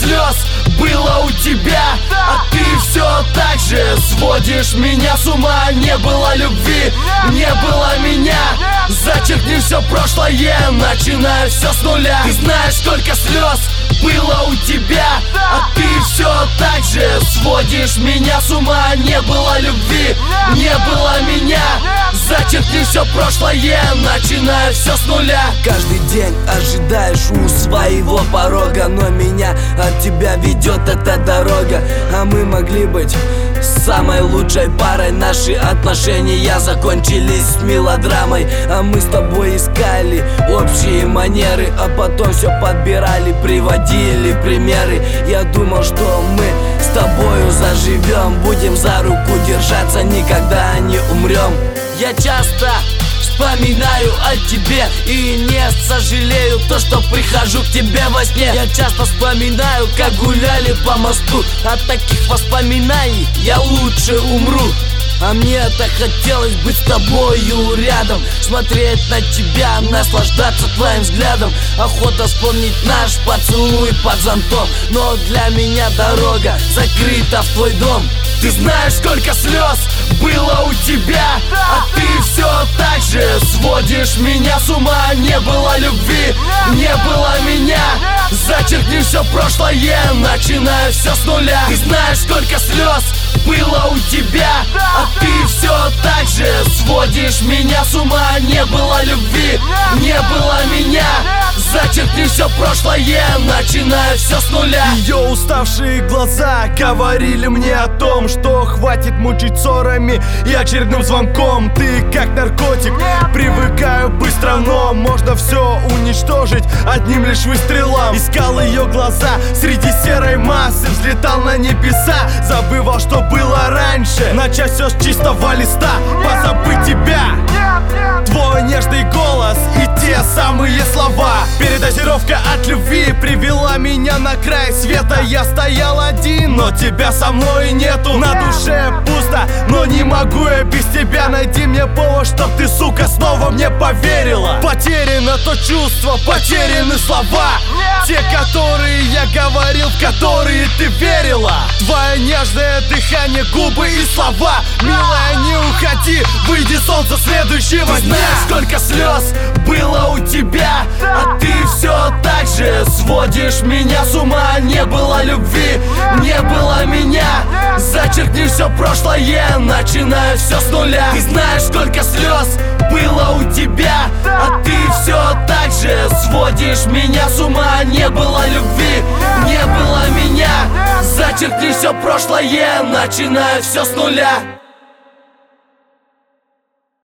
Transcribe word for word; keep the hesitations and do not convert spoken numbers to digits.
слез было у тебя, а ты все так же сводишь меня с ума. Не было любви, не было меня. Зачеркни все прошлое, начиная все с нуля. Ты знаешь, сколько слез было у тебя, а ты все так же сводишь меня с ума. Не было любви, не было меня. Зачеркни все прошлое, начиная все с нуля. Каждый день ожидаешь у своего порога, но меня от тебя ведет эта дорога. А мы могли быть самой лучшей парой. Наши отношения закончились мелодрамой. А мы с тобой искали общие манеры, а потом все подбирали, приводили примеры. Я думал, что мы с тобою заживем, будем за руку держаться, никогда не умрем. Я часто вспоминаю о тебе и не сожалею то, что прихожу к тебе во сне. Я часто вспоминаю, как гуляли по мосту. От таких воспоминаний я лучше умру. А мне-то хотелось быть с тобою рядом, смотреть на тебя, наслаждаться твоим взглядом. Охота вспомнить наш поцелуй под зонтом, но для меня дорога закрыта в твой дом. Ты знаешь, сколько слез было у тебя, а ты все так же сводишь меня с ума. Не было любви, не было меня. Зачеркни все прошлое, начиная все с нуля. Ты знаешь, сколько слез было у тебя, а ты все так же сводишь меня с ума. Не было любви, не было меня. Зачеркни все прошлое, начиная все с нуля. Ее уставшие глаза говорили мне о том, что хватит мучить ссорами и очередным звонком. Ты как наркотик, привыкаю быстро, но можно все уничтожить одним лишь выстрелом. Искал ее глаза среди серой массы, взлетал на небеса, забывал, что было раньше. Начать все с чистого листа, позабыть тебя, твой нежный голос и те самые слова. Передозировка от любви привела меня на край света. Я стоял один, но тебя со мной нету. На душе пусто, но не могу я без тебя. Найди мне повод, чтоб ты, сука, снова мне поверила. Потеряно то чувство, потеряны слова, те, которые я говорил, в которые ты верила. Твое нежное дыхание, губы и слова. Милая, не уходи, выйди, солнце следующего дня. Знаешь, сколько слез было у тебя, а ты все так же сводишь меня с ума. Не было любви, не было меня. Зачеркни все прошлое, начиная все с нуля. Ты знаешь, сколько слез было у тебя, а ты все так же сводишь меня с ума. Не было любви, не было меня. Зачеркни все прошлое, начиная все с нуля.